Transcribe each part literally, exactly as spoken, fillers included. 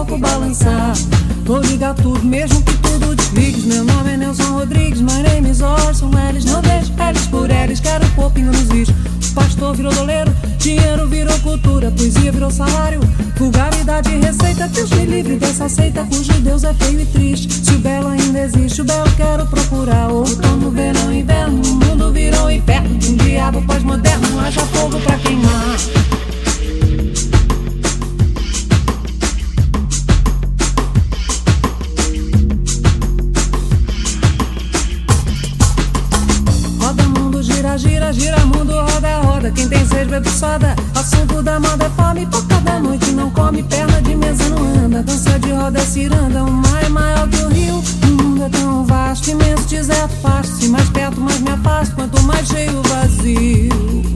coco balançar. Vou ligar tudo, mesmo que tudo desligues. Meu nome é Nelson Rodrigues, my name is Orson Welles. Não deixe L's por L's, quero popinho nos lixos. O pastor virou doleiro, dinheiro virou cultura, poesia virou salário, vulgaridade e receita. Deus me livre dessa seita cujo Deus é feio e triste. Se o belo ainda existe, o belo quero procurar. Outono, verão, inverno, o mundo virou inferno. Um diabo pós-moderno, haja fogo pra queimar. Gira, gira, mundo, roda, roda. Quem tem sede bebe soda. Assunto da moda é fome. Por cada noite não come. Perna de mesa não anda. Dança de roda é ciranda. O mar é maior que o rio. O mundo é tão vasto, imenso, deserto, faço. Se mais perto, mais me afasto. Quanto mais cheio, vazio.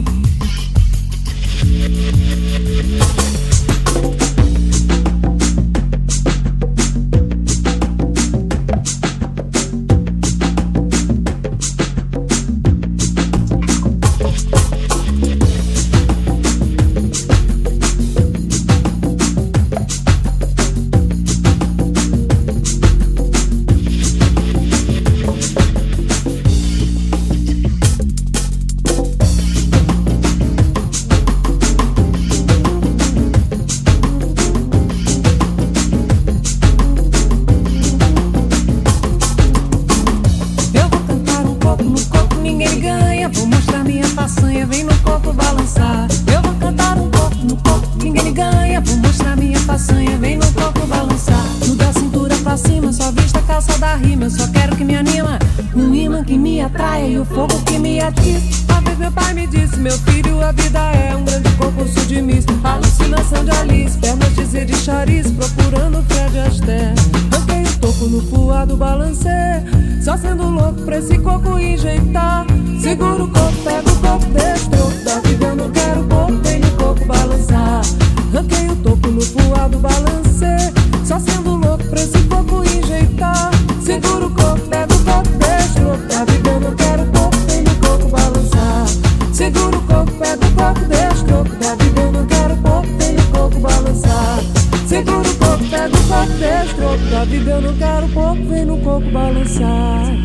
Só sendo louco pra esse coco enjeitar. Segura o coco, pega o coco, deixa o troco da vida. Eu não quero coco, vem no coco balançar. Ranquei o topo no voado, balancei. Só sendo louco pra esse coco enjeitar. Segura o coco, pega o coco, deixa o troco da vida. Eu não quero coco, vem no coco balançar. Segura o coco, pega o coco, deixa o troco da vida. Eu não quero coco, vem no coco balançar. Segura o coco, pega o coco, deixa o troco da vida. Eu não quero coco, vem no coco balançar.